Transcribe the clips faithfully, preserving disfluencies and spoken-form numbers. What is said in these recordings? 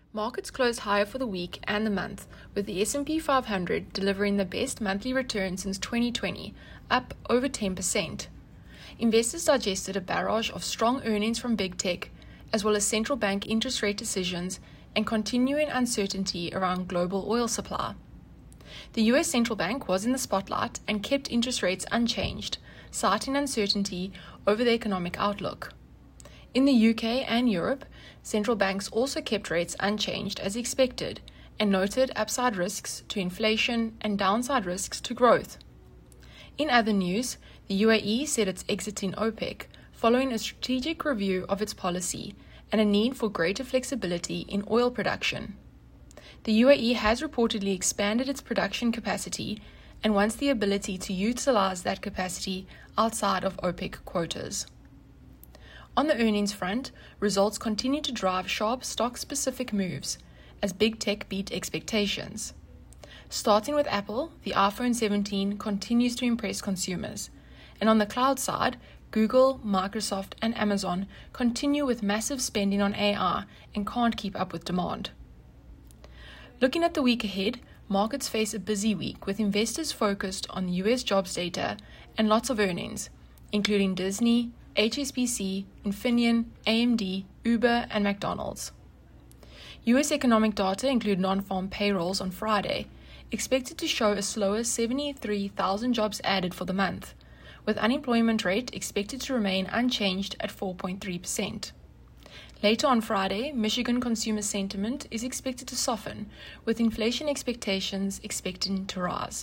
Markets closed higher for the week and the month, with the S and P five hundred delivering the best monthly return since twenty twenty, up over ten percent. Investors digested a barrage of strong earnings from big tech, as well as central bank interest rate decisions and continuing uncertainty around global oil supply. The U S Central Bank was in the spotlight and kept interest rates unchanged, citing uncertainty over the economic outlook. In the U K and Europe, central banks also kept rates unchanged as expected and noted upside risks to inflation and downside risks to growth. In other news, the U A E said it's exiting OPEC following a strategic review of its policy and a need for greater flexibility in oil production. The U A E has reportedly expanded its production capacity and wants the ability to utilize that capacity outside of OPEC quotas. On the earnings front, results continue to drive sharp stock-specific moves as big tech beat expectations. Starting with Apple, the iPhone seventeen continues to impress consumers, and on the cloud side, Google, Microsoft, and Amazon continue with massive spending on A I and can't keep up with demand. Looking at the week ahead, markets face a busy week with investors focused on the U S jobs data and lots of earnings, including Disney, H S B C, Infineon, A M D, Uber, and McDonald's. U S economic data include non-farm payrolls on Friday, expected to show a slower seventy-three thousand jobs added for the month, with unemployment rate expected to remain unchanged at four point three percent. Later on Friday, Michigan consumer sentiment is expected to soften, with inflation expectations expected to rise.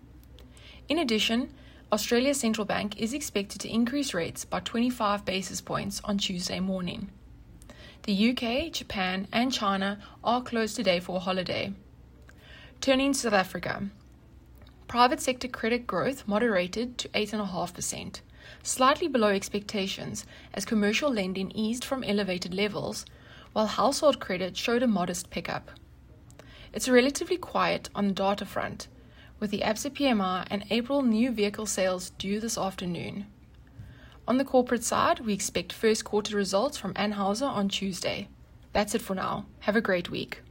In addition, Australia's central bank is expected to increase rates by twenty-five basis points on Tuesday morning. The U K, Japan, and China are closed today for a holiday. Turning to South Africa, private sector credit growth moderated to eight point five percent, slightly below expectations as commercial lending eased from elevated levels, while household credit showed a modest pickup. It's relatively quiet on the data front, with the ABSA P M I and April new vehicle sales due this afternoon. On the corporate side, we expect first quarter results from Anheuser on Tuesday. That's it for now. Have a great week.